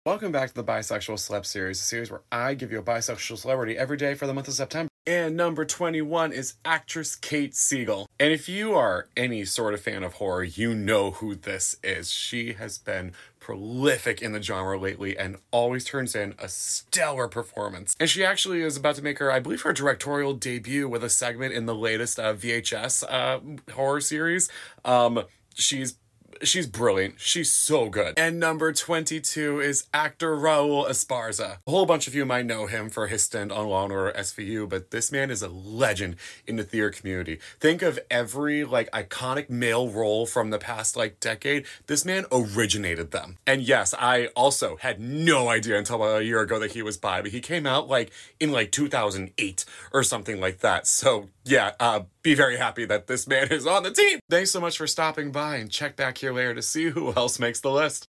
Welcome back to the Bisexual Celeb Series, a series where I give you a bisexual celebrity every day for the month of September. And number 21 is actress Kate Siegel. And if you are any sort of fan of horror, you know who this is. She has been prolific in the genre lately and always turns in a stellar performance. And she actually is about to make her, I believe, her directorial debut with a segment in the latest VHS horror series. She's brilliant. She's so good. And number 22 is actor Raul Esparza. A whole bunch of you might know him for his stint on Law & Order SVU, but this man is a legend in the theater community. Think of every, iconic male role from the past, decade. This man originated them. And yes, I also had no idea until about a year ago that he was bi, but he came out, in 2008 or something like that. So, yeah, be very happy that this man is on the team. Thanks so much for stopping by, and check back here later to see who else makes the list.